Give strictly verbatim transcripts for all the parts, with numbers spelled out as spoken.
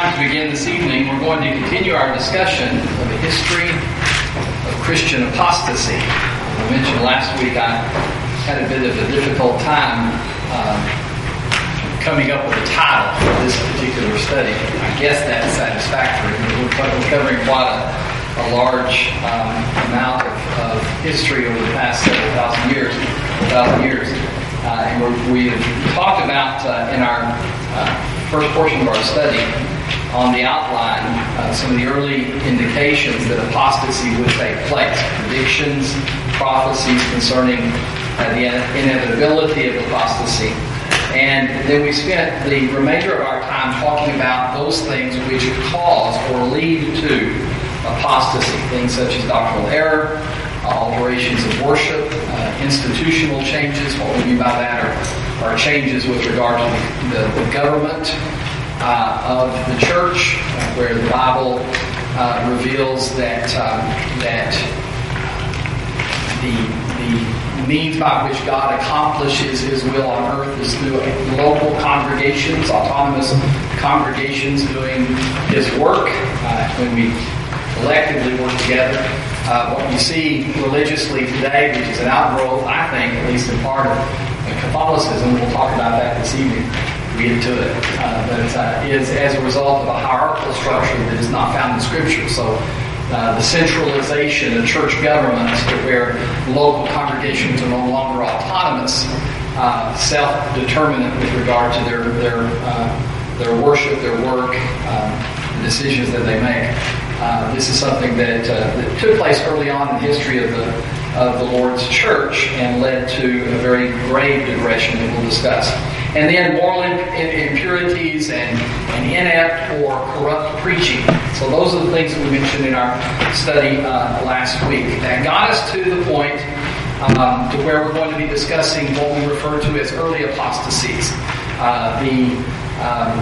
time to begin this evening. We're going to continue our discussion of the history of Christian apostasy. I mentioned last week I had a bit of a difficult time uh, coming up with a title for this particular study. I guess that's satisfactory. We're covering quite a, a large um, amount of, of history over the past several thousand years. Thousand years. Uh, and we're, we have talked about uh, in our uh, first portion of our study on the outline uh, some of the early indications that apostasy would take place, predictions, prophecies concerning uh, the inevitability of apostasy. And then we spent the remainder of our time talking about those things which cause or lead to apostasy, things such as doctrinal error, alterations of worship, uh, institutional changes. What we mean by that are, are changes with regard to the, the government uh, of the church, uh, where the Bible uh, reveals that um, that the the means by which God accomplishes His will on earth is through local congregations, autonomous congregations doing His work. Uh, when we collectively work together. Uh, what you see religiously today, which is an outgrowth, I think, at least in part of Catholicism, we'll talk about that this evening, we get to it, uh, but uh, is as a result of a hierarchical structure that is not found in Scripture. So uh, the centralization of church government, where local congregations are no longer autonomous, uh, self-determinant with regard to their their uh, their worship, their work, um, the decisions that they make. Uh, this is something that, uh, that took place early on in the history of the of the Lord's church and led to a very grave digression that we'll discuss. And then moral impurities and, and inept or corrupt preaching. So those are the things that we mentioned in our study uh, last week. That got us to the point um, to where we're going to be discussing what we refer to as early apostasies. Uh, the um,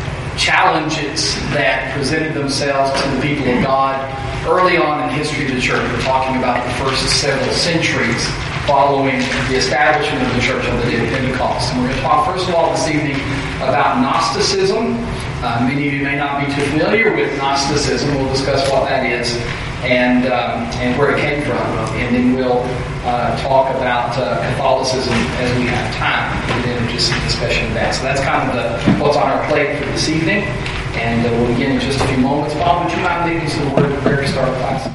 challenges that presented themselves to the people of God early on in the history of the church. We're talking about the first several centuries following the establishment of the church on the day of Pentecost. And we're going to talk first of all this evening about Gnosticism. Uh, many of you may not be too familiar with Gnosticism. We'll discuss what that is and um, and where it came from. And then we'll uh, talk about uh, Catholicism as we have time. And then just some discussion of that. So that's kind of the, what's on our plate for this evening. And uh, we'll begin in just a few moments. Bob, would you mind leading us to the word of prayer to start the class?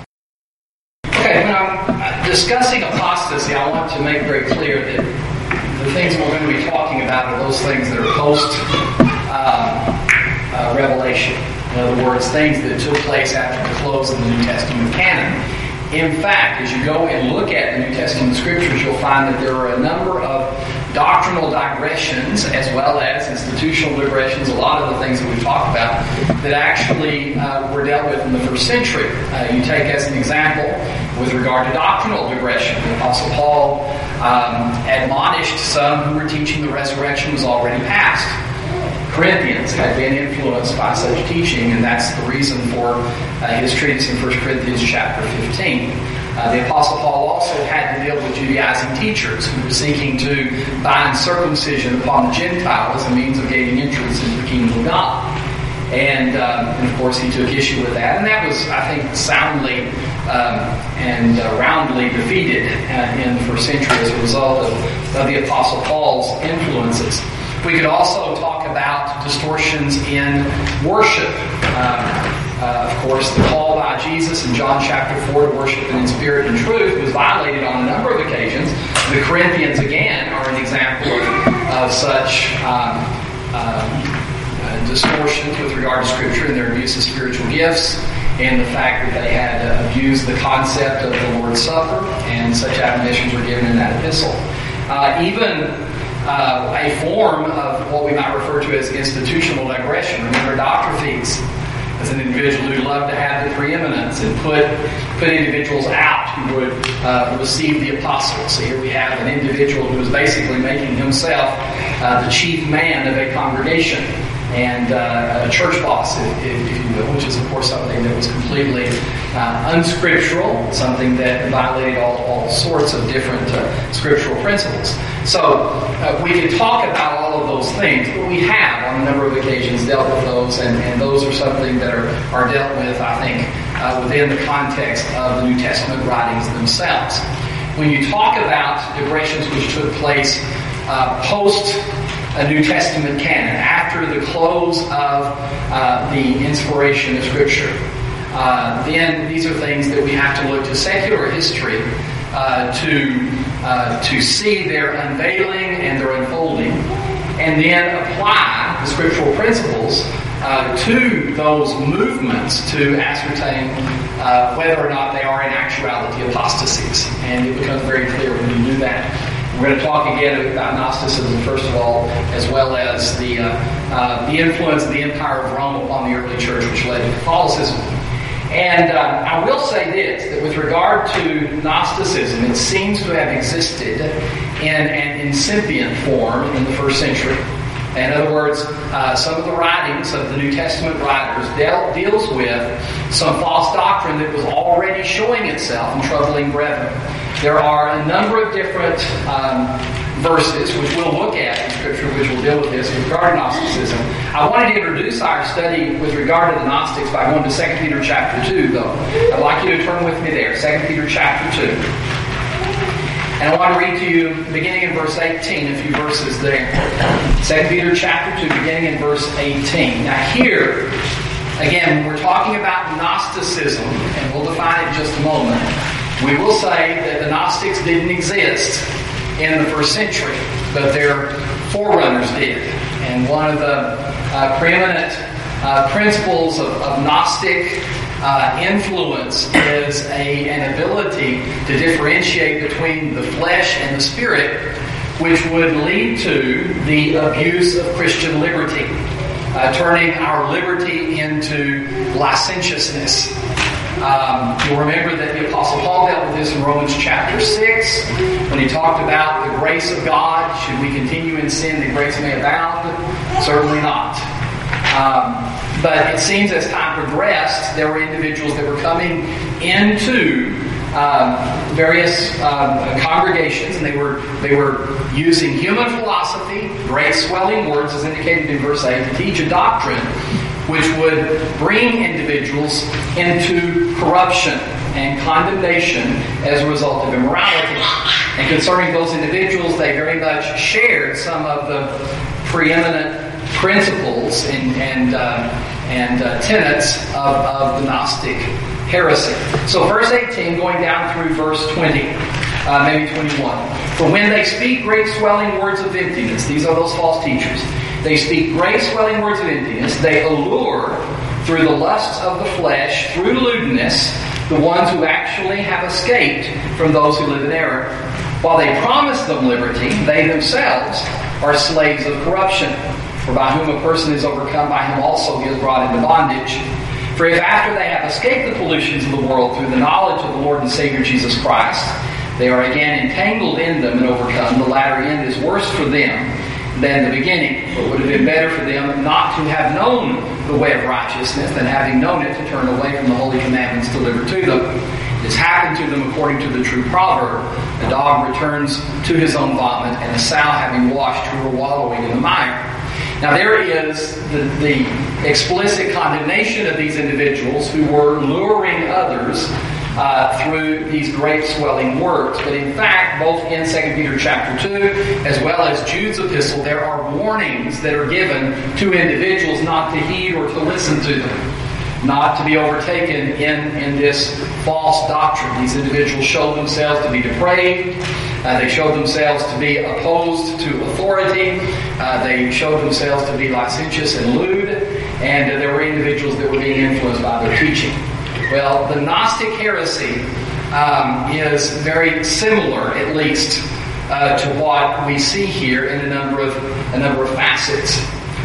Okay, when I'm discussing apostasy, I want to make very clear that the things we're going to be talking about are those things that are post um, uh, Revelation. In other words, things that took place after the close of the New Testament canon. In fact, as you go and look at the New Testament scriptures, you'll find that there are a number of doctrinal digressions as well as institutional digressions, a lot of the things that we've talked about, that actually uh, were dealt with in the first century. Uh, you take as an example, with regard to doctrinal digression, the Apostle Paul um, admonished some who were teaching the resurrection was already past. Corinthians had been influenced by such teaching, and that's the reason for uh, his treatise in First Corinthians chapter fifteen. Uh, the Apostle Paul also had to deal with Judaizing teachers who were seeking to bind circumcision upon the Gentile as a means of gaining entrance into the kingdom of God. And, um, and of course, he took issue with that, and that was, I think, soundly um, and uh, roundly defeated uh, in the first century as a result of, of the Apostle Paul's influences. We could also talk about distortions in worship. Um, uh, of course, the call by Jesus in John chapter four to worship in spirit and truth was violated on a number of occasions. The Corinthians, again, are an example of, of such um, um, uh, distortions with regard to Scripture and their abuse of spiritual gifts, and the fact that they had uh, abused the concept of the Lord's Supper, and such admonitions were given in that epistle. Uh, even Uh, a form of what we might refer to as institutional digression. Remember Diotrephes as an individual who loved to have the preeminence and put put individuals out who would uh, receive the apostles. So here we have an individual who was basically making himself uh, the chief man of a congregation. and uh, a church boss, if, if, if you will, which is, of course, something that was completely uh, unscriptural, something that violated all, all sorts of different uh, scriptural principles. So uh, we can talk about all of those things, but we have, on a number of occasions, dealt with those, and, and those are something that are, are dealt with, I think, uh, within the context of the New Testament writings themselves. When you talk about decorations which took place uh, post a New Testament canon, after the close of uh, the inspiration of Scripture, uh, then these are things that we have to look to secular history uh, to uh, to see their unveiling and their unfolding, and then apply the scriptural principles uh, to those movements to ascertain uh, whether or not they are in actuality apostasies. And it becomes very clear when you do that. We're going to talk again about Gnosticism, first of all, as well as the uh, uh, the influence of the Empire of Rome upon the early church, which led to Catholicism. And uh, I will say this, that with regard to Gnosticism, it seems to have existed in an incipient form in the first century. In other words, uh, some of the writings of the New Testament writers dealt, deals with some false doctrine that was already showing itself in troubling brethren. There are a number of different um, verses which we'll look at in Scripture which will deal with this with regard to Gnosticism. I wanted to introduce our study with regard to the Gnostics by going to Second Peter chapter two, though. I'd like you to turn with me there, Second Peter chapter two. And I want to read to you, beginning in verse eighteen, a few verses there. Second Peter chapter two, beginning in verse eighteen. Now here, again, when we're talking about Gnosticism, and we'll define it in just a moment, we will say that the Gnostics didn't exist in the first century, but their forerunners did. And one of the uh, preeminent uh, principles of, of Gnostic uh, influence is a, an ability to differentiate between the flesh and the spirit, which would lead to the abuse of Christian liberty, uh, turning our liberty into licentiousness. Um, you'll remember that the Apostle Paul dealt with this in Romans chapter six when he talked about the grace of God. Should we continue in sin that grace may abound? Certainly not. Um, but it seems as time progressed, there were individuals that were coming into um, various um, congregations, and they were they were using human philosophy, great swelling words, as indicated in verse eight, to teach a doctrine which would bring individuals into corruption and condemnation as a result of immorality. And concerning those individuals, they very much shared some of the preeminent principles and and, uh, and uh, tenets of, of the Gnostic heresy. So verse eighteen, going down through verse twenty, uh, maybe twenty-one. For when they speak great swelling words of emptiness, these are those false teachers, they speak great swelling words of emptiness. They allure through the lusts of the flesh, through lewdness, the ones who actually have escaped from those who live in error. While they promise them liberty, they themselves are slaves of corruption. For by whom a person is overcome, by him also he is brought into bondage. For if after they have escaped the pollutions of the world through the knowledge of the Lord and Savior Jesus Christ, they are again entangled in them and overcome, the latter end is worse for them than the beginning. For it would have been better for them not to have known the way of righteousness than having known it to turn away from the holy commandments delivered to them. It has happened to them according to the true proverb, a dog returns to his own vomit, and a sow having washed her wallowing in the mire. Now there is the, the explicit condemnation of these individuals who were luring others Uh, through these great swelling words. But in fact, both in Second Peter chapter two, as well as Jude's epistle, there are warnings that are given to individuals not to heed or to listen to them, not to be overtaken in, in this false doctrine. These individuals show themselves to be depraved. Uh, they show themselves to be opposed to authority. Uh, they show themselves to be licentious and lewd. And uh, there were individuals that were being influenced by their teaching. Well, the Gnostic heresy um, is very similar, at least, uh, to what we see here in a number of a number of facets.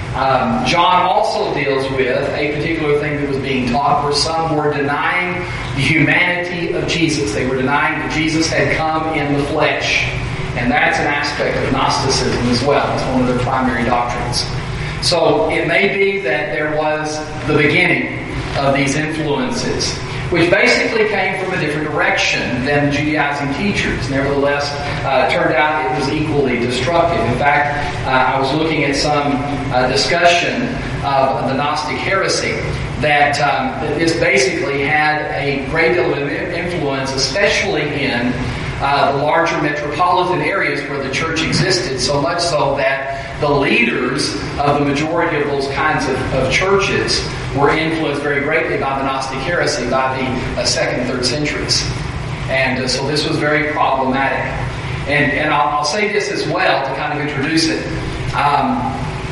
Um, John also deals with a particular thing that was being taught, where some were denying the humanity of Jesus. They were denying that Jesus had come in the flesh, and that's an aspect of Gnosticism as well. It's one of their primary doctrines. So it may be that there was the beginning of these influences, which basically came from a different direction than the Judaizing teachers. Nevertheless, uh, it turned out it was equally destructive. In fact, uh, I was looking at some uh, discussion of the Gnostic heresy that, um, that this basically had a great deal of influence, especially in uh, the larger metropolitan areas where the church existed, so much so that the leaders of the majority of those kinds of, of churches were influenced very greatly by the Gnostic heresy by the uh, second, third centuries. And uh, so this was very problematic. And, and I'll, I'll say this as well to kind of introduce it. Um,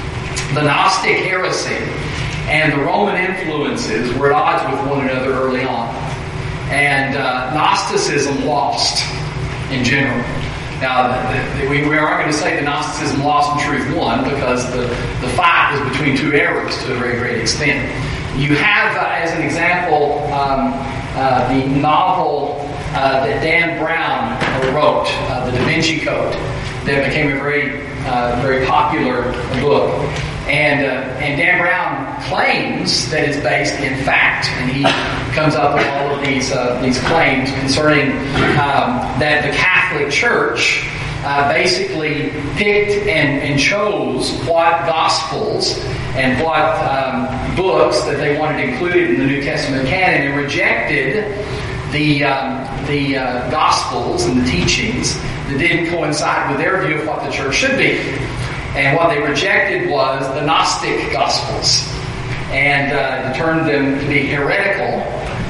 the Gnostic heresy and the Roman influences were at odds with one another early on. And uh, Gnosticism lost in general. Now, the, the, we, we aren't going to say that Gnosticism lost and truth won, because the, the fight was between two errors to a very great extent. You have, uh, as an example, um, uh, the novel uh, that Dan Brown wrote, uh, The Da Vinci Code, that became a very, uh, very popular book. And uh, and Dan Brown claims that it's based in fact, and he comes up with all of these uh, these claims concerning um, that the Catholic Church uh, basically picked and, and chose what Gospels and what um, books that they wanted included in the New Testament canon, and rejected the um, the uh, Gospels and the teachings that didn't coincide with their view of what the church should be. And what they rejected was the Gnostic Gospels, and uh, turned them to be heretical.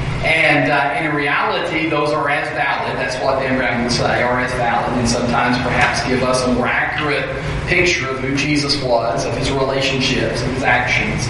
And uh, in reality, those are as valid. That's what Dan Brown would say, are as valid, and sometimes perhaps give us a more accurate picture of who Jesus was, of his relationships, of his actions.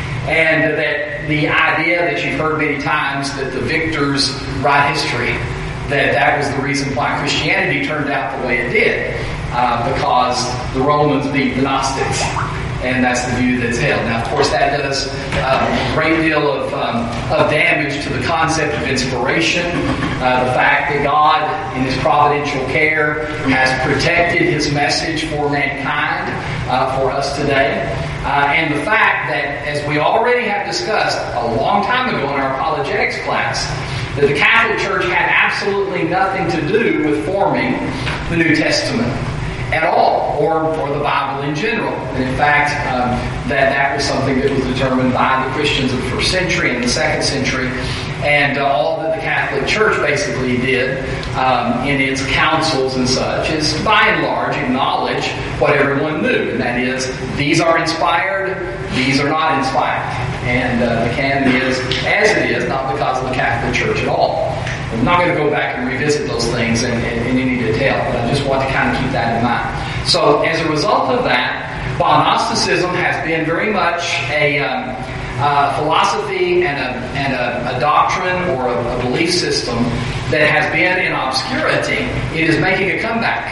And that the idea that you've heard many times that the victors write history, that that was the reason why Christianity turned out the way it did. Uh, because the Romans beat the Gnostics, and that's the view that's held. Now, of course, that does uh, a great deal of, um, of damage to the concept of inspiration, uh, the fact that God, in his providential care, has protected his message for mankind, uh, for us today, uh, and the fact that, as we already have discussed a long time ago in our apologetics class, that the Catholic Church had absolutely nothing to do with forming the New Testament at all, or, or the Bible in general. And in fact, um, that that was something that was determined by the Christians of the first century and the second century, and uh, all that the Catholic Church basically did um, in its councils and such is, by and large, acknowledge what everyone knew, and that is, these are inspired, these are not inspired. And uh, the canon is as it is, not because of the Catholic Church at all. I'm not going to go back and revisit those things in, in, in any detail, but I just want to kind of keep that in mind. So, as a result of that, while Gnosticism has been very much a um, uh, philosophy and, a, and a, a doctrine or a, a belief system that has been in obscurity, it is making a comeback.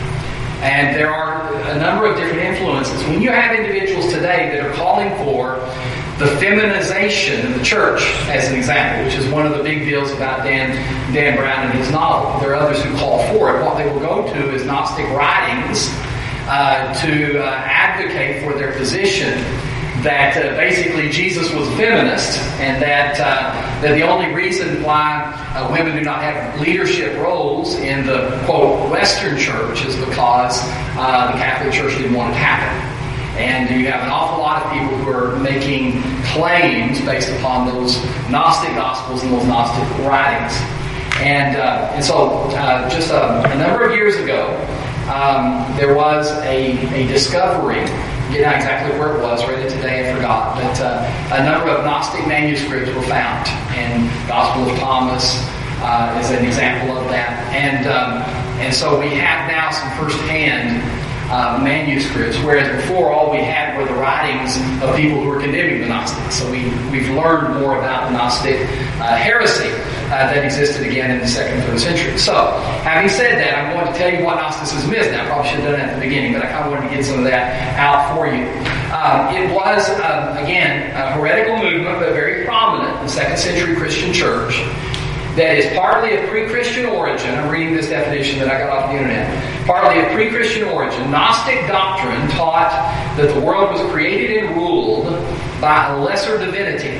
And there are a number of different influences. When you have individuals today that are calling for the feminization of the church, as an example, which is one of the big deals about Dan, Dan Brown and his novel. There are others who call for it. What they will go to is Gnostic writings uh, to uh, advocate for their position that uh, basically Jesus was a feminist, and that uh, that the only reason why uh, women do not have leadership roles in the, quote, Western church is because uh, the Catholic Church didn't want it to happen. And you have an awful lot of people who are making claims based upon those Gnostic Gospels and those Gnostic writings. And uh, and so uh, just a, a number of years ago, um, there was a, a discovery. I forget not exactly where it was, read it today, I forgot. But uh, a number of Gnostic manuscripts were found. And Gospel of Thomas uh, is an example of that. And, um, and so we have now some first-hand Uh, manuscripts, whereas before all we had were the writings of people who were condemning the Gnostics. So we, we've learned more about the Gnostic uh, heresy uh, that existed again in the second, third century. So, having said that, I'm going to tell you what Gnosticism is now. I probably should have done that at the beginning, but I kind of wanted to get some of that out for you. Um, it was, um, again, a heretical movement, but very prominent in the second century Christian church. that is partly of pre-Christian origin. I'm reading this definition that I got off the internet. Partly of pre-Christian origin, Gnostic doctrine taught that the world was created and ruled by a lesser divinity,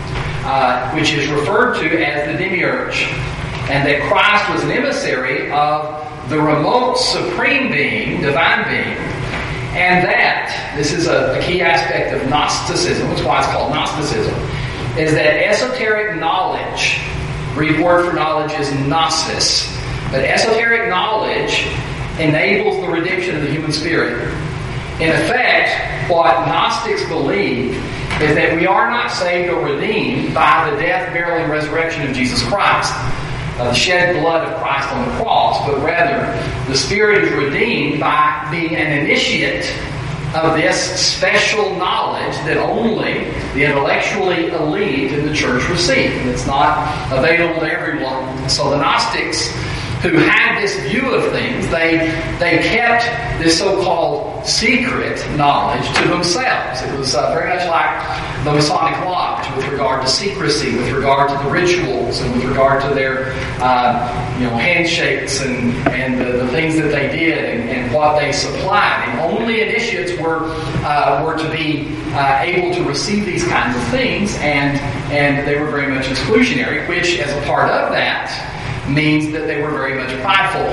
uh, which is referred to as the demiurge, and that Christ was an emissary of the remote supreme being, divine being, and that, this is a, a key aspect of Gnosticism, which is why it's called Gnosticism, is that esoteric knowledge, Greek word for knowledge is gnosis, but esoteric knowledge enables the redemption of the human spirit. In effect, what Gnostics believe is that we are not saved or redeemed by the death, burial, and resurrection of Jesus Christ, uh, the shed blood of Christ on the cross, but rather the Spirit is redeemed by being an initiate of this special knowledge that only the intellectually elite in the church receive. And it's not available to everyone. So the Gnostics, who had this view of things, they they kept this so-called secret knowledge to themselves. It was uh, very much like the Masonic Lodge with regard to secrecy, with regard to the rituals, and with regard to their uh, you know handshakes and, and the, the things that they did and, and what they supplied. And only initiates were uh, were to be uh, able to receive these kinds of things, and and they were very much exclusionary, which as a part of that means that they were very much prideful.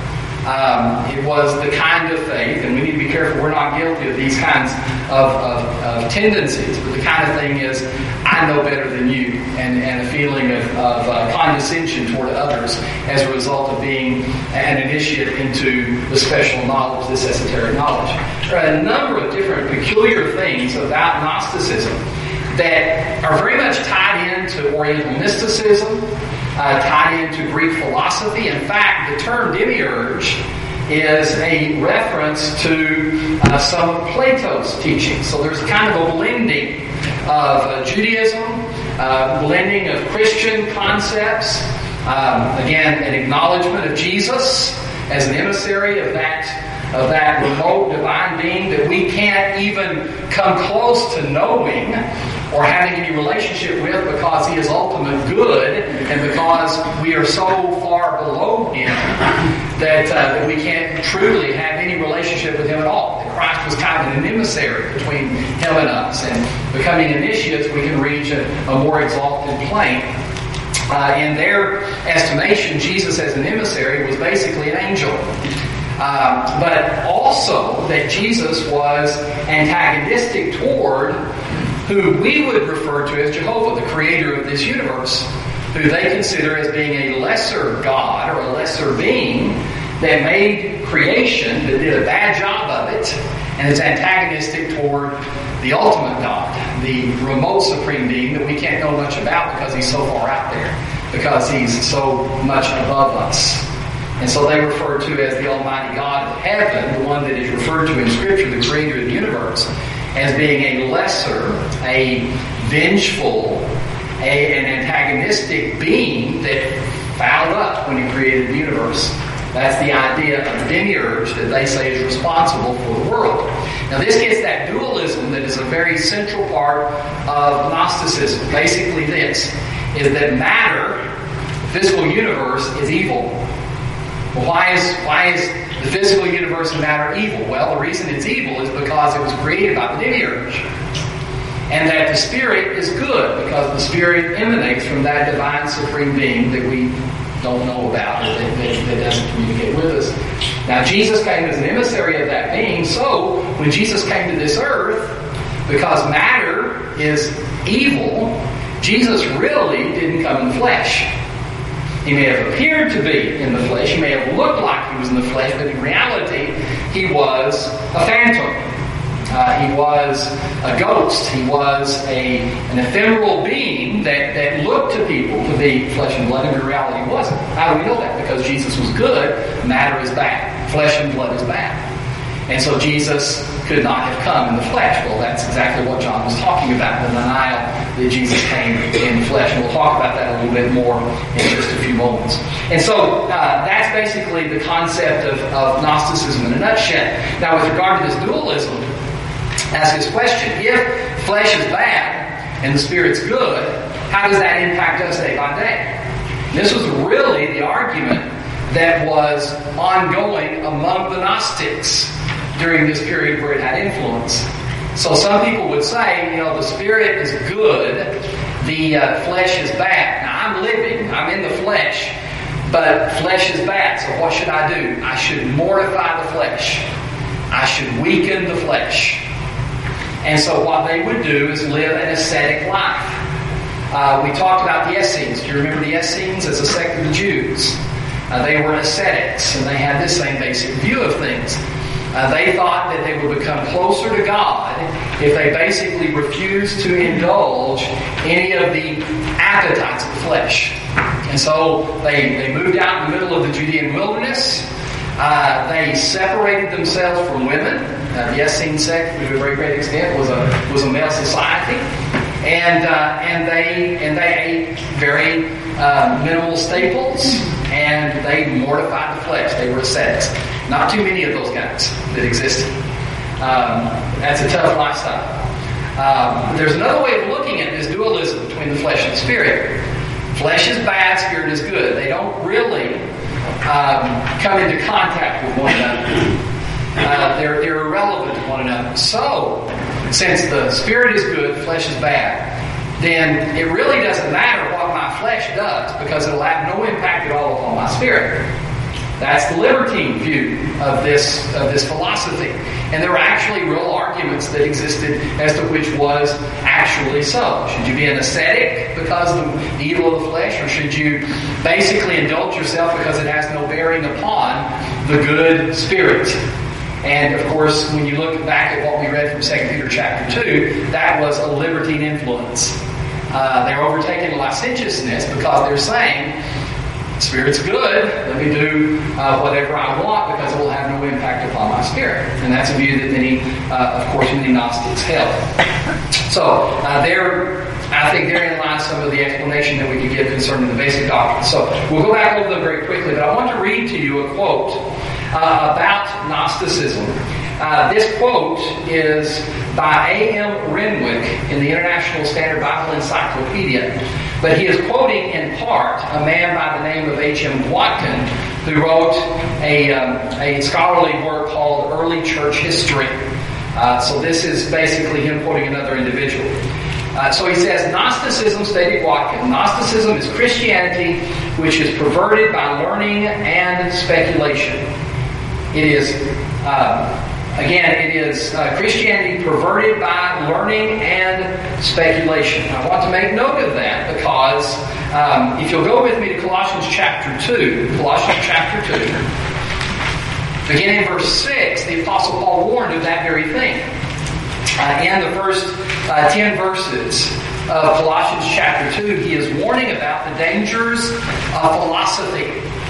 Um, it was the kind of faith, and we need to be careful we're not guilty of these kinds of, of, of tendencies, but the kind of thing is, I know better than you, and, and a feeling of, of uh, condescension toward others as a result of being an initiate into the special knowledge, this esoteric knowledge. There are a number of different peculiar things about Gnosticism that are very much tied into Oriental mysticism, Uh, tied into Greek philosophy. In fact, the term demiurge is a reference to uh, some of Plato's teachings. So there's kind of a blending of uh, Judaism, uh, blending of Christian concepts, um, again, an acknowledgement of Jesus as an emissary of that of that remote divine being that we can't even come close to knowing or having any relationship with because He is ultimate good and because we are so far below Him that, uh, that we can't truly have any relationship with Him at all. That Christ was kind of an emissary between Him and us, and becoming initiates we can reach a, a more exalted plane. Uh, in their estimation, Jesus as an emissary was basically an angel. Um, but also that Jesus was antagonistic toward who we would refer to as Jehovah, the creator of this universe, who they consider as being a lesser God or a lesser being that made creation, that did a bad job of it, and is antagonistic toward the ultimate God, the remote supreme being that we can't know much about because He's so far out there, because He's so much above us. And so they refer to as the Almighty God of heaven, the one that is referred to in Scripture, the creator of the universe, as being a lesser, a vengeful, a, an antagonistic being that fouled up when He created the universe. That's the idea of the demiurge that they say is responsible for the world. Now this gets that dualism that is a very central part of Gnosticism. Basically this, is that matter, the physical universe, is evil. Well, why is why is the physical universe and matter evil? Well, the reason it's evil is because it was created by the demiurge. And that the Spirit is good because the Spirit emanates from that divine supreme being that we don't know about, or that, that, that doesn't communicate with us. Now, Jesus came as an emissary of that being, so when Jesus came to this earth, because matter is evil, Jesus really didn't come in the flesh. He may have appeared to be in the flesh, he may have looked like He was in the flesh, but in reality, He was a phantom. Uh, he was a ghost. He was a an ephemeral being that, that looked to people to be flesh and blood, and in reality He wasn't. How do we know that? Because Jesus was good, matter is bad. Flesh and blood is bad. And so Jesus could not have come in the flesh. Well, that's exactly what John was talking about, the denial that Jesus came in the flesh. And we'll talk about that a little bit more in just a few moments. And so uh, that's basically the concept of, of Gnosticism in a nutshell. Now, with regard to this dualism, ask this question. If flesh is bad and the Spirit's good, how does that impact us day by day? This was really the argument that was ongoing among the Gnostics during this period where it had influence. So some people would say, you know, the spirit is good, the uh, flesh is bad. Now, I'm living, I'm in the flesh, but flesh is bad, so what should I do? I should mortify the flesh. I should weaken the flesh. And so what they would do is live an ascetic life. Uh, we talked about the Essenes. Do you remember the Essenes as a sect of the Jews? Uh, they were ascetics, and they had this same basic view of things. Uh, they thought that they would become closer to God if they basically refused to indulge any of the appetites of the flesh. And so they, they moved out in the middle of the Judean wilderness. Uh, they separated themselves from women. Uh, the Essene sect, to a very great extent, was a was a male society, and uh, and they and they ate very uh, minimal staples, and they mortified the flesh. They were ascetics. Not too many of those guys that existed. Um, that's a tough lifestyle. Um, but there's another way of looking at this dualism between the flesh and the spirit. Flesh is bad, spirit is good. They don't really um, come into contact with one another. Uh, they're, they're irrelevant to one another. So, since the spirit is good, flesh is bad, then it really doesn't matter what my flesh does, because it'll have no impact at all upon my spirit. That's the libertine view of this of this philosophy. And there were actually real arguments that existed as to which was actually so. Should you be an ascetic because of the evil of the flesh, or should you basically indulge yourself because it has no bearing upon the good spirit? And of course, when you look back at what we read from Second Peter chapter two, that was a libertine influence. Uh, they're overtaking licentiousness because they're saying, Spirit's good, let me do uh, whatever I want because it will have no impact upon my spirit. And that's a view that many, uh, of course, many Gnostics held. So, uh, there, I think therein lies some of the explanation that we could give concerning the basic doctrine. So, we'll go back over them very quickly, but I want to read to you a quote uh, about Gnosticism. Uh, this quote is by A M Renwick in the International Standard Bible Encyclopedia. But he is quoting in part a man by the name of H M Watkin, who wrote a, um, a scholarly work called Early Church History. Uh, so this is basically him quoting another individual. Uh, so he says, Gnosticism, stated Watkin, Gnosticism is Christianity which is perverted by learning and speculation. It is... Uh, Again, it is uh, Christianity perverted by learning and speculation. I want to make note of that because um, if you'll go with me to Colossians chapter two, Colossians chapter two, beginning in verse six, the Apostle Paul warned of that very thing. Uh, in the first uh, ten verses of Colossians chapter two, he is warning about the dangers of philosophy.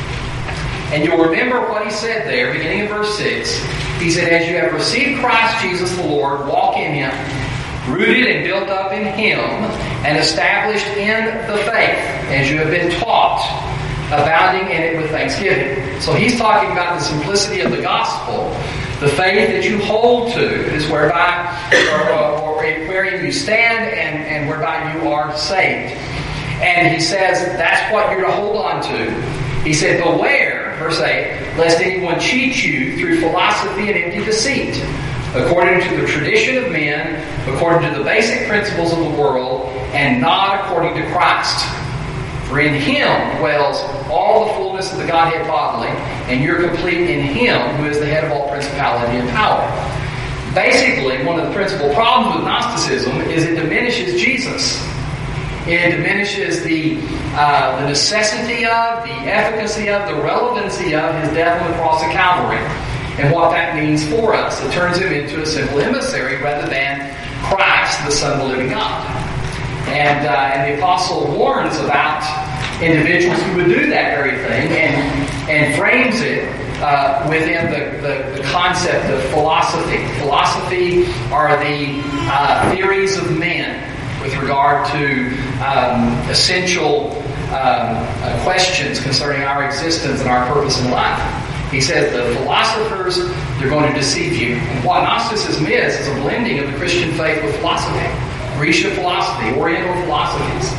And you'll remember what he said there, beginning in verse six. He said, as you have received Christ Jesus the Lord, walk in Him, rooted and built up in Him, and established in the faith, as you have been taught, abounding in it with thanksgiving. So he's talking about the simplicity of the gospel. The faith that you hold to is whereby, or, or wherein you stand and, and whereby you are saved. And he says that's what you're to hold on to. He said, beware, verse eight, lest anyone cheat you through philosophy and empty deceit, according to the tradition of men, according to the basic principles of the world, and not according to Christ. For in Him dwells all the fullness of the Godhead bodily, and you're complete in Him, who is the head of all principality and power. Basically, one of the principal problems with Gnosticism is it diminishes Jesus. It diminishes the uh, the necessity of, the efficacy of, the relevancy of His death on the cross of Calvary, and what that means for us. It turns Him into a simple emissary rather than Christ, the Son of the living God. And, uh, and the Apostle warns about individuals who would do that very thing and, and frames it uh, within the, the, the concept of philosophy. Philosophy are the uh, theories of men with regard to um, essential um, uh, questions concerning our existence and our purpose in life. He says the philosophers, they're going to deceive you. And what Gnosticism is, is a blending of the Christian faith with philosophy. Grecian philosophy, Oriental philosophies.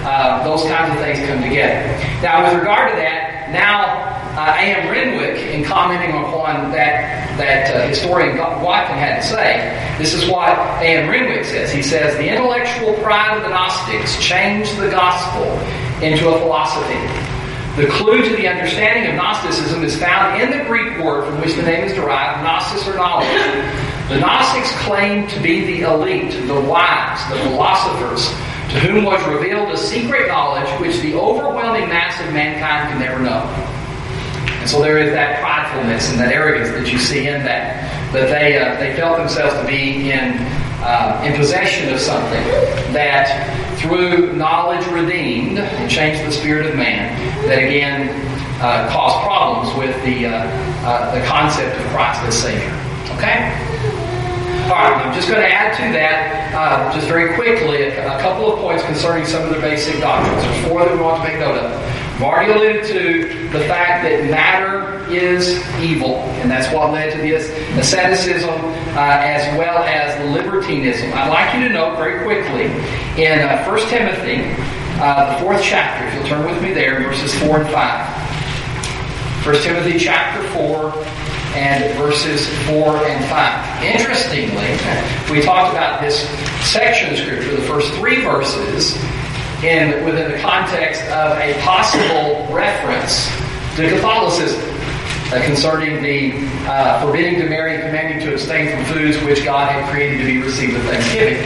Uh, those kinds of things come together. Now, with regard to that, now uh, A M Renwick, in commenting upon that that uh, historian Watkin had to say, this is what A M Renwick says. He says, the intellectual pride of the Gnostics changed the gospel into a philosophy. The clue to the understanding of Gnosticism is found in the Greek word from which the name is derived, gnosis or knowledge. The Gnostics claimed to be the elite, the wise, the philosophers, to whom was revealed a secret knowledge which the overwhelming mass of mankind can never know. And so there is that pridefulness and that arrogance that you see in that, that they uh, they felt themselves to be in uh, in possession of something that through knowledge redeemed and changed the spirit of man, that again uh, caused problems with the uh, uh, the concept of Christ as Savior. Okay? All right, I'm just going to add to that, uh, just very quickly, a, a couple of points concerning some of the basic doctrines. There's four that we want to make note of. I've already alluded to the fact that matter is evil, and that's what led to this asceticism uh, as well as the libertinism. I'd like you to note very quickly in uh, First Timothy, uh, the fourth chapter, if you'll turn with me there, verses four and five. First Timothy chapter four and verses four and five. Interestingly, we talked about this section of Scripture, the first three verses, in within the context of a possible reference to Catholicism uh, concerning the uh, forbidding to marry and commanding to abstain from foods which God had created to be received with thanksgiving.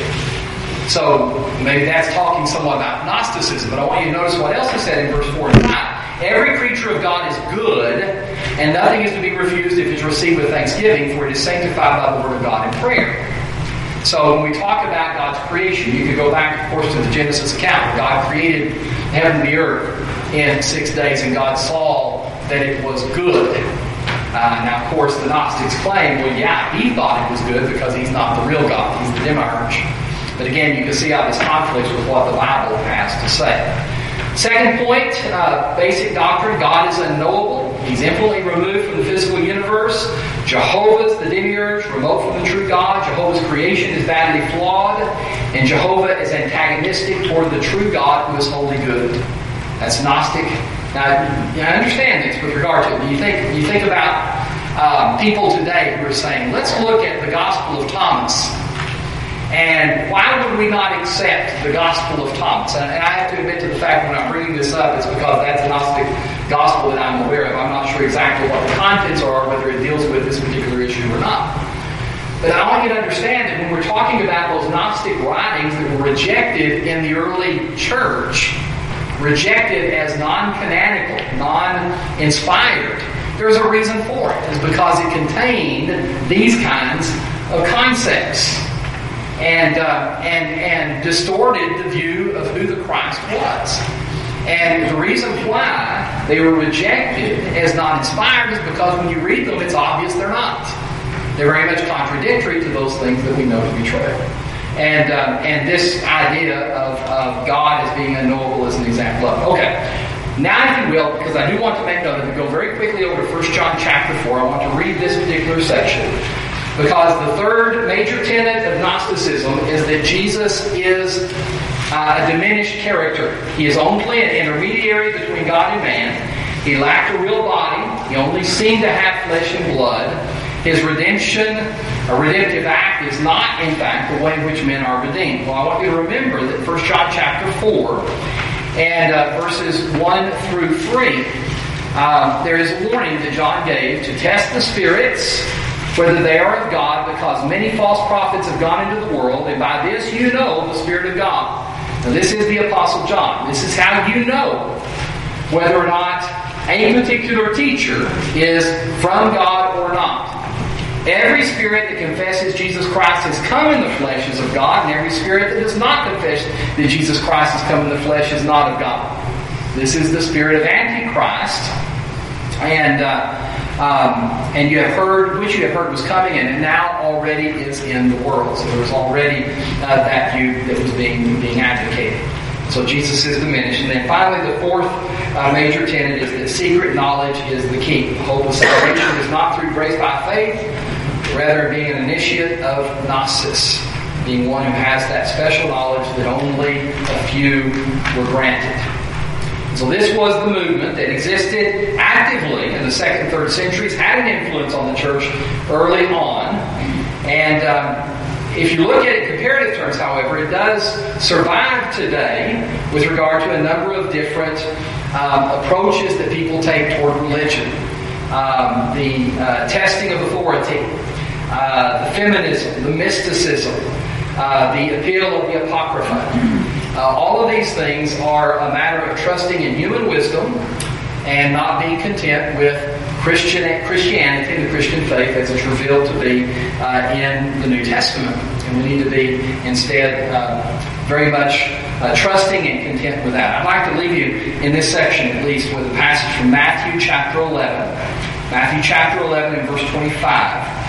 So maybe that's talking somewhat about Gnosticism, but I want you to notice what else he said in verse four and five. Every creature of God is good, and nothing is to be refused if it is received with thanksgiving, for it is sanctified by the word of God in prayer. So when we talk about God's creation, you can go back, of course, to the Genesis account. God created heaven and the earth in six days, and God saw that it was good. Uh, now, of course, the Gnostics claim, well, yeah, he thought it was good because he's not the real God. He's the demiurge. But again, you can see how this conflicts with what the Bible has to say. Second point, uh, basic doctrine, God is unknowable. He's infinitely removed from the physical universe. Jehovah's the demiurge, remote from the true God. Jehovah's creation is badly flawed. And Jehovah is antagonistic toward the true God who is wholly good. That's Gnostic. Now, I understand this with regard to it. You think, you think about um, people today who are saying, let's look at the Gospel of Thomas. And why would we not accept the Gospel of Thomas? And I have to admit to the fact when I'm bringing this up, it's because that's a Gnostic gospel that I'm aware of. I'm not sure exactly what the contents are, whether it deals with this particular issue or not. But I want you to understand that when we're talking about those Gnostic writings that were rejected in the early church, rejected as non-canonical, non-inspired, there's a reason for it. It's because it contained these kinds of concepts. And, uh, and and distorted the view of who the Christ was. And the reason why they were rejected as not inspired is because when you read them, it's obvious they're not. They're very much contradictory to those things that we know to be true. And um, and this idea of, of God as being unknowable is an example of it. Okay. Now, if you will, because I do want to make note of it, go very quickly over to First John chapter four. I want to read this particular section. Because the third major tenet of Gnosticism is that Jesus is uh, a diminished character. He is only an intermediary between God and man. He lacked a real body. He only seemed to have flesh and blood. His redemption, a redemptive act, is not, in fact, the way in which men are redeemed. Well, I want you to remember that First John chapter four and uh, verses one through three, uh, there is a warning that John gave to test the spirits, whether they are of God, because many false prophets have gone into the world, and by this you know the Spirit of God. Now this is the Apostle John. This is how you know whether or not a particular teacher is from God or not. Every spirit that confesses Jesus Christ has come in the flesh is of God, and every spirit that does not confess that Jesus Christ has come in the flesh is not of God. This is the spirit of Antichrist, and uh, Um, and you have heard, which you have heard was coming, and now already is in the world. So there was already uh, that view that was being being advocated. So Jesus is diminished. And then finally, the fourth uh, major tenet is that secret knowledge is the key. The hope of salvation is not through grace by faith, but rather being an initiate of gnosis. being one who has that special knowledge that only a few were granted. So this was the movement that existed actively in the second and third centuries, had an influence on the church early on. And um, if you look at it in comparative terms, however, it does survive today with regard to a number of different um, approaches that people take toward religion. Um, the uh, testing of authority, uh, the feminism, the mysticism, uh, the appeal of the Apocrypha. Uh, all of these things are a matter of trusting in human wisdom and not being content with Christian Christianity, the Christian faith, as it's revealed to be uh, in the New Testament. And we need to be instead uh, very much uh, trusting and content with that. I'd like to leave you in this section at least with a passage from Matthew chapter eleven. Matthew chapter eleven and verse twenty-five.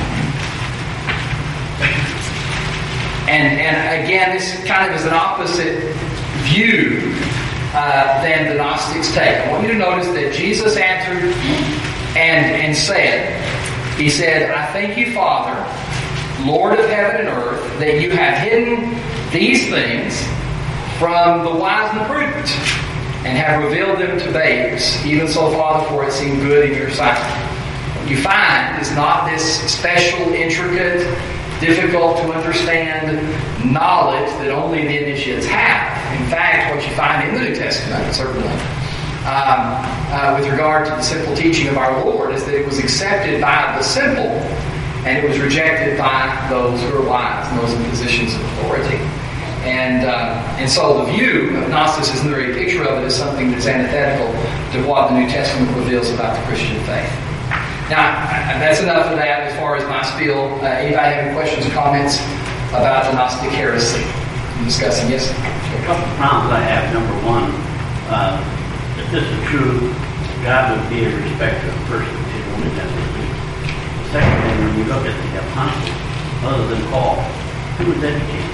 And, and again, this kind of is an opposite view uh, than the Gnostics take. I want you to notice that Jesus answered and, and said, He said, I thank you, Father, Lord of heaven and earth, that you have hidden these things from the wise and the prudent, and have revealed them to babes. Even so, Father, for it seemed good in your sight. What you find is not this special, intricate, difficult to understand knowledge that only the initiates have. In fact, what you find in the New Testament, certainly, um, uh, with regard to the simple teaching of our Lord, is that it was accepted by the simple, and it was rejected by those who are wise and those in positions of authority. And uh, and so the view of Gnosticism, the very picture of it, is something that's antithetical to what the New Testament reveals about the Christian faith. Now, that's enough of that as far as my spiel. Uh, anybody have any questions or comments about the Gnostic heresy I'm discussing? Yes? A couple of problems I have. Number one, uh, if this is true, God would be a respecter of persons. He only has to be. The second thing, when you look at the apostles, other than Paul, who was educated?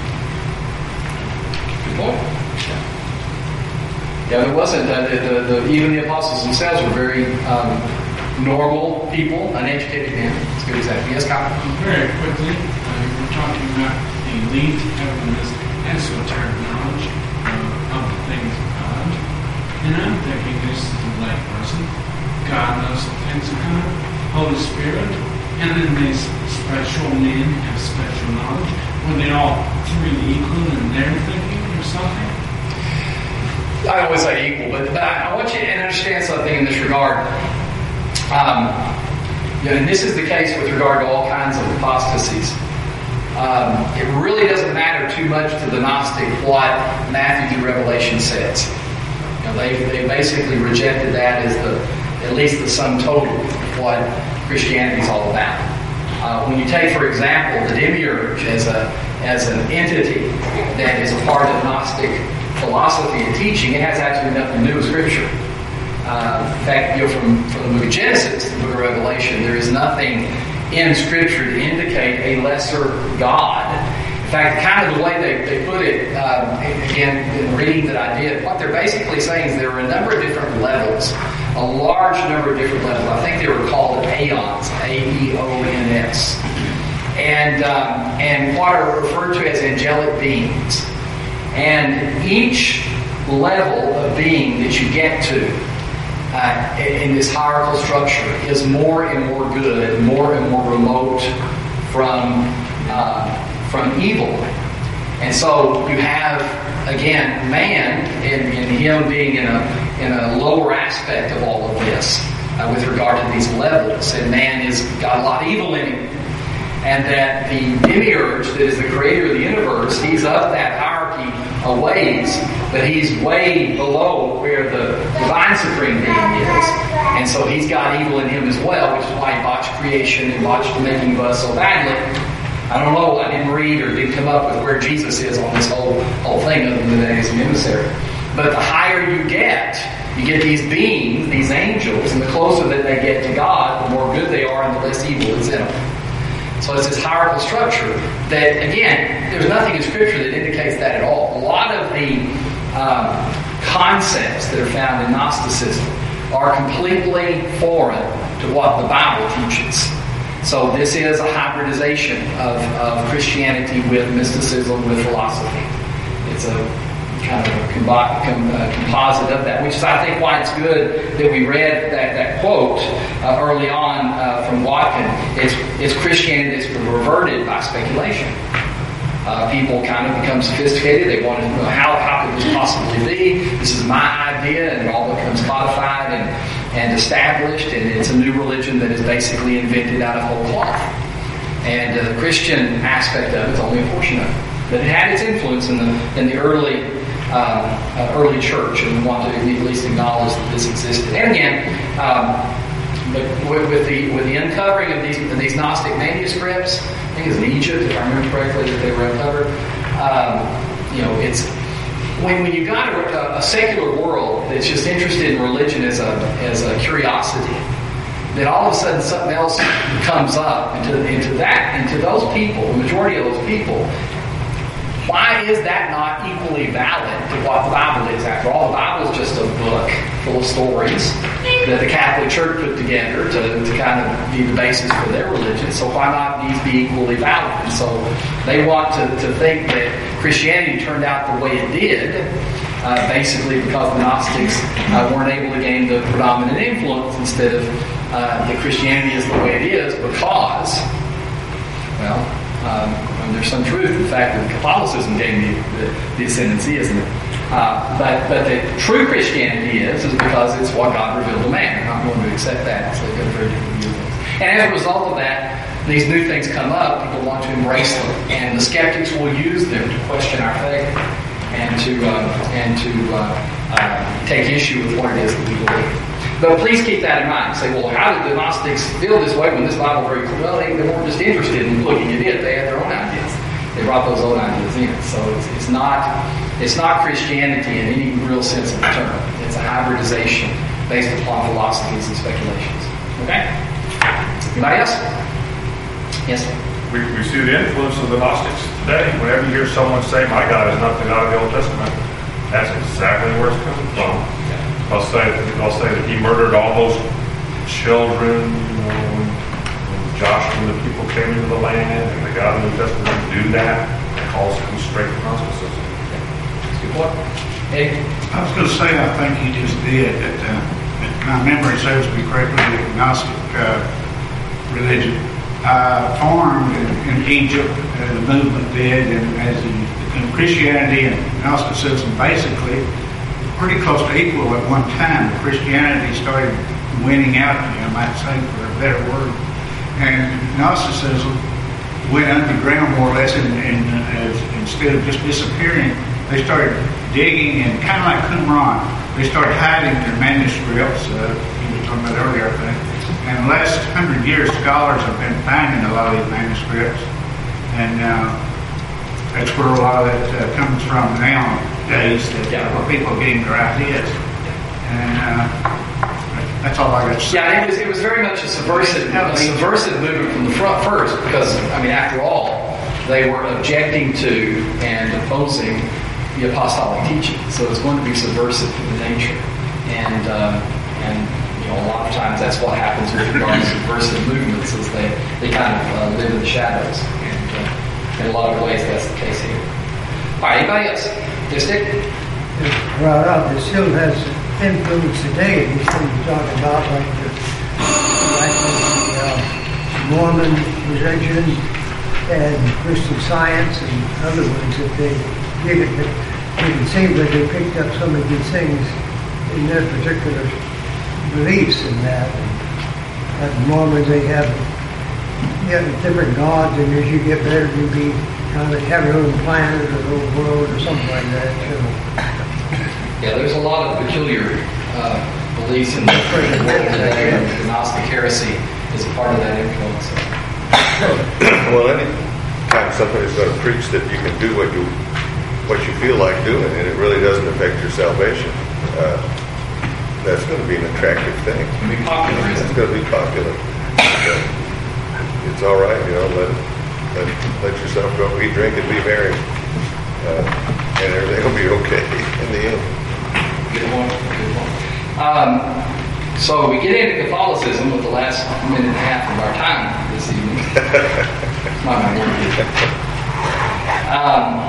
Good point. Yeah, there wasn't. Uh, the, the, the, even the apostles themselves were very um, normal people, uneducated men. That's a good example. Yes, Kyle? Very quickly, uh, we're talking about the elite having this esoteric knowledge uh, of the things of God. And I'm thinking this is the lay person. God knows the things of God, Holy Spirit, and then these special men have special knowledge. Were they all three equal in their thinking or something? I always say equal, but, but I want you to understand something in this regard. Um, you know, and this is the case with regard to all kinds of apostasies. Um, it really doesn't matter too much to the Gnostic what Matthew through Revelation says. You know, they they basically rejected that as the at least the sum total of what Christianity is all about. Uh, when you take, for example, the Demiurge as a as an entity that is a part of Gnostic philosophy and teaching, it has absolutely nothing to do with Scripture. Uh, in fact, you know, from, from the book of Genesis to the book of Revelation, there is nothing in Scripture to indicate a lesser God. In fact, kind of the way they, they put it, um, again, in the reading that I did, what they're basically saying is there were a number of different levels, a large number of different levels. I think they were called aeons, A E O N S. And, um, and what are referred to as angelic beings. And each level of being that you get to Uh, in this hierarchical structure is more and more good, more and more remote from uh, from evil. And so you have, again, man and, and him being in a in a lower aspect of all of this uh, with regard to these levels. And man has got a lot of evil in him. And that the Demiurge, that is the creator of the universe, he's up that hierarchy a ways, but he's way below where the divine supreme being is. And so he's got evil in him as well, which is why he botched creation and botched the making of us so badly. I don't know, I didn't read or didn't come up with where Jesus is on this whole whole thing other than that he's an emissary. But the higher you get, you get these beings, these angels, and the closer that they get to God, the more good they are and the less evil is in them. So it's this hierarchical structure that, again, there's nothing in Scripture that indicates that at all. A lot of the um, concepts that are found in Gnosticism are completely foreign to what the Bible teaches. So this is a hybridization of, of Christianity with mysticism, with philosophy. It's a kind of a combi- com- uh, composite of that, which is, I think, why it's good that we read that, that quote uh, early on uh, from Watkin. It's, it's Christianity that's been reverted by speculation. Uh, people kind of become sophisticated. They want to know, how, how could this possibly be? This is my idea, and it all becomes codified and, and established, and it's a new religion that is basically invented out of whole cloth. And uh, the Christian aspect of it is only a portion of it. But it had its influence in the in the early uh, uh, early church, and we want to at least acknowledge that this existed. And again, um, but with, with the with the uncovering of these of these Gnostic manuscripts, I think it's in Egypt, if I remember correctly, that they were uncovered. Um, you know, it's when when you got a, a secular world that's just interested in religion as a as a curiosity, then all of a sudden something else comes up into into that into those people, the majority of those people. Why is that not equally valid to what the Bible is? After all, the Bible is just a book full of stories that the Catholic Church put together to, to kind of be the basis for their religion. So why not these be equally valid? And so they want to, to think that Christianity turned out the way it did, uh, basically because the Gnostics uh, weren't able to gain the predominant influence, instead of uh, that Christianity is the way it is because, well, Um, and there's some truth in the fact that Catholicism gained the, the, the ascendancy, isn't it? Uh, but but the true Christianity is is because it's what God revealed to man. I'm not going to accept that. So they've got a very different view of things. And as a result of that, these new things come up. People want to embrace them, and the skeptics will use them to question our faith and to uh, and to uh, uh, take issue with what it is that we believe. But please keep that in mind. Say, well, how did the Gnostics feel this way when this Bible very clear? Well, they, they weren't just interested in looking at it; they had their own ideas. They brought those own ideas in. So it's, it's not it's not Christianity in any real sense of the term. It's a hybridization based upon philosophies and speculations. Okay. Anybody else? Yes. We, we see the influence of the Gnostics today. Whenever you hear someone say, "My God is not the God of the Old Testament," that's exactly where it's coming from. I'll say, I'll say that he murdered all those children, you know, when, when Joshua and the people came into the land, and the God of the New Testament do that. It calls him straight to Gnosticism. That's a good point. Hey. I was going to say, I think he just did. That, uh, if my memory serves me correctly, the Gnostic uh, religion uh, formed in, in Egypt, uh, the movement did, and as the, and Christianity and Gnosticism basically pretty close to equal at one time. Christianity started winning out, I might say, for a better word. And Gnosticism went underground more or less, and, and uh, as, instead of just disappearing, they started digging, and kind of like Qumran, they started hiding their manuscripts. Uh, you were talking about earlier, I think. And the last hundred years, scholars have been finding a lot of these manuscripts, and uh, that's where a lot of it uh, comes from nowadays, that yeah. where people are getting their ideas. And uh, that's all I got to say. Yeah, it was, it was very much a subversive, a subversive movement from the front first, because, I mean, after all, they were objecting to and opposing the apostolic teaching. So it was going to be subversive in nature. And, um, and you know, a lot of times that's what happens with regard to subversive movements, is they, they kind of uh, live in the shadows. And, uh, in a lot of ways, that's the case here. All right, anybody else? Yes, Dick? Brought up, it still has influence today. These things you talk about, like the, like the uh, Mormon religion and Christian Science and other ones that they give it. But you can see where they picked up some of these things in their particular beliefs in that. And like the Mormons, they have yeah, different gods, and as you get better, you be kind of have your own planet or your own world or something like that. You know. Yeah, there's a lot of peculiar uh, beliefs in the Christian world today, and the Gnostic heresy is a part of that influence. Well, any time somebody's going to preach that you can do what you what you feel like doing, and it really doesn't affect your salvation, uh, that's going to be an attractive thing. It's going to be popular, isn't it? It's going to be popular. So, it's all right, you know, let, let, let yourself go eat, drink, and be merry. Uh, and everything will be okay in the end. Good point. Good point. Um, So we get into Catholicism with the last minute and a half of our time this evening. Not my word. Um,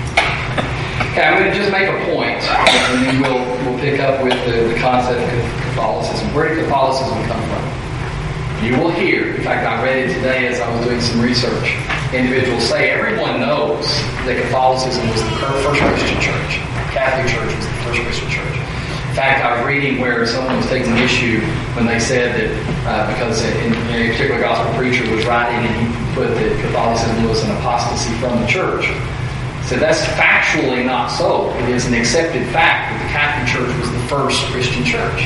okay, I'm going to just make a point, and then we'll we'll pick up with the, the concept of Catholicism. Where did Catholicism come from? You will hear, in fact, I read it today as I was doing some research, individuals say everyone knows that Catholicism was the first Christian church. Catholic Church was the first Christian church. In fact, I was reading where someone was taking issue when they said that uh, because in, in a particular gospel preacher was writing and he put that Catholicism was an apostasy from the church. So that's factually not so. It is an accepted fact that the Catholic Church was the first Christian church.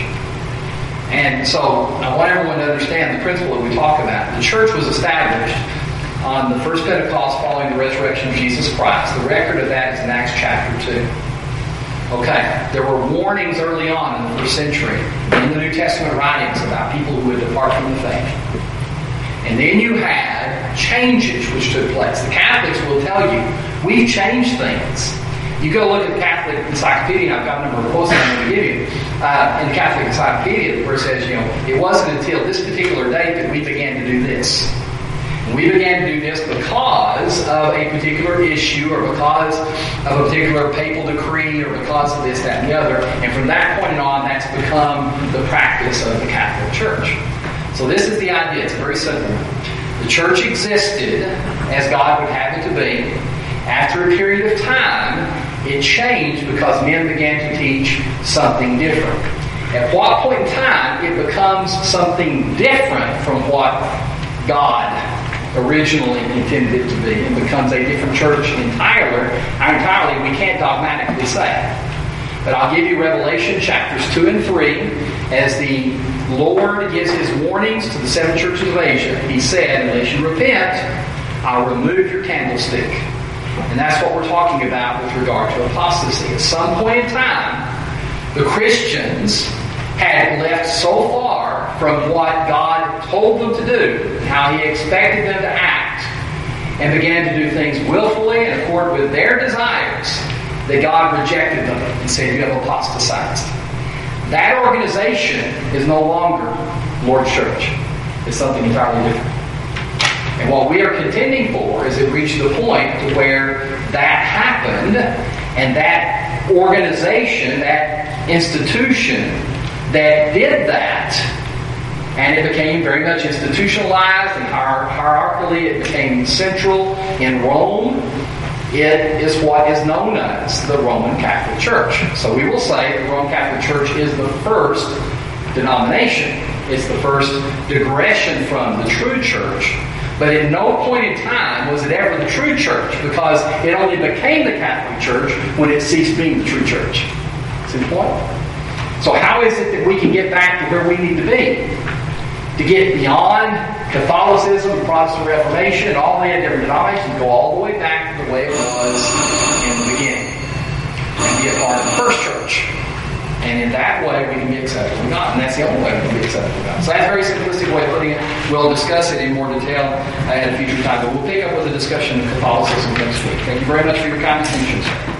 And so I want everyone to understand the principle that we talk about. The church was established on the first Pentecost following the resurrection of Jesus Christ. The record of that is in Acts chapter two. Okay, there were warnings early on in the first century in the New Testament writings about people who would depart from the faith. And then you had changes which took place. The Catholics will tell you, we've changed things. You go look at the Catholic Encyclopedia, I've got a number of quotes I'm going to give you, uh, in the Catholic Encyclopedia where it says, you know, it wasn't until this particular date that we began to do this. We began to do this because of a particular issue or because of a particular papal decree or because of this, that, and the other. And from that point on, that's become the practice of the Catholic Church. So this is the idea. It's very simple. The church existed as God would have it to be. After a period of time, it changed because men began to teach something different. At what point in time it becomes something different from what God originally intended it to be and becomes a different church entirely, entirely we can't dogmatically say. But I'll give you Revelation chapters two and three. As the Lord gives His warnings to the seven churches of Asia, He said, unless you repent, I'll remove your candlestick. And that's what we're talking about with regard to apostasy. At some point in time, the Christians had left so far from what God told them to do, how He expected them to act, and began to do things willfully in accord with their desires, that God rejected them and said, you have apostatized. That organization is no longer Lord's Church. It's something entirely different. And what we are contending for is it reached the point to where that happened, and that organization, that institution that did that, and it became very much institutionalized and hier- hierarchically it became central in Rome. It is what is known as the Roman Catholic Church. So we will say the Roman Catholic Church is the first denomination. It's the first digression from the true church. But at no point in time was it ever the true church, because it only became the Catholic Church when it ceased being the true church. See the point? So how is it that we can get back to where we need to be? To get beyond Catholicism, Protestant Reformation, and all the different denominations, go all the way back to the way it was in the beginning. And be a part of the first church. And in that way, we can be accepted with God. And that's the only way we can be accepted with God. So that's a very simplistic way of putting it. We'll discuss it in more detail at a future time. But we'll pick up with a discussion of Catholicism next week. Thank you very much for your kind attention, sir.